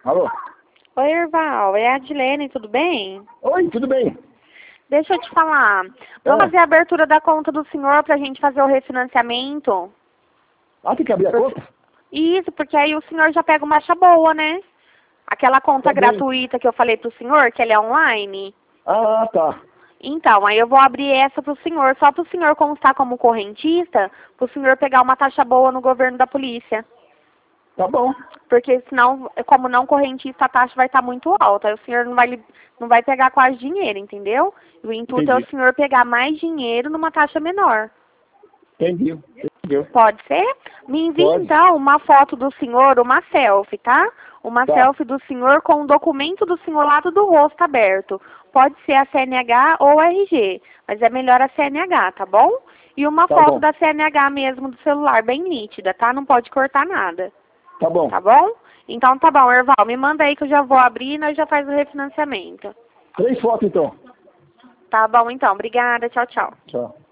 Alô? Oi, Erval, é a Adilene, tudo bem? Oi, tudo bem? Deixa eu te falar. Vamos fazer a abertura da conta do senhor pra gente fazer o refinanciamento? Ah, tem que abrir a conta? Isso, porque aí o senhor já pega uma taxa boa, né? Aquela conta Tá bem. gratuita que eu falei pro senhor, que ela é online. Ah, tá. Então, aí eu vou abrir essa pro senhor, só pro senhor constar como correntista, pro senhor pegar uma taxa boa no governo da polícia. Tá bom. Porque senão, como não correntista, a taxa vai estar muito alta. Aí o senhor não vai pegar quase dinheiro, entendeu? O intuito é o Entendi. senhor pegar mais dinheiro numa taxa menor. Entendi. Entendeu? Pode ser? Me envie, Pode. então, uma foto do senhor, uma selfie, tá? Uma Tá. selfie do senhor com o documento do senhor lado do rosto aberto. Pode ser a CNH ou a RG, mas é melhor a CNH, tá bom? E uma Tá foto bom. da CNH mesmo do celular, bem nítida, tá? Não pode cortar nada. Tá bom. Tá bom? Então tá bom, Erval, me manda aí que eu já vou abrir e nós já faz o refinanciamento. 3 fotos, então. Tá bom, então. Obrigada. Tchau, tchau. Tchau.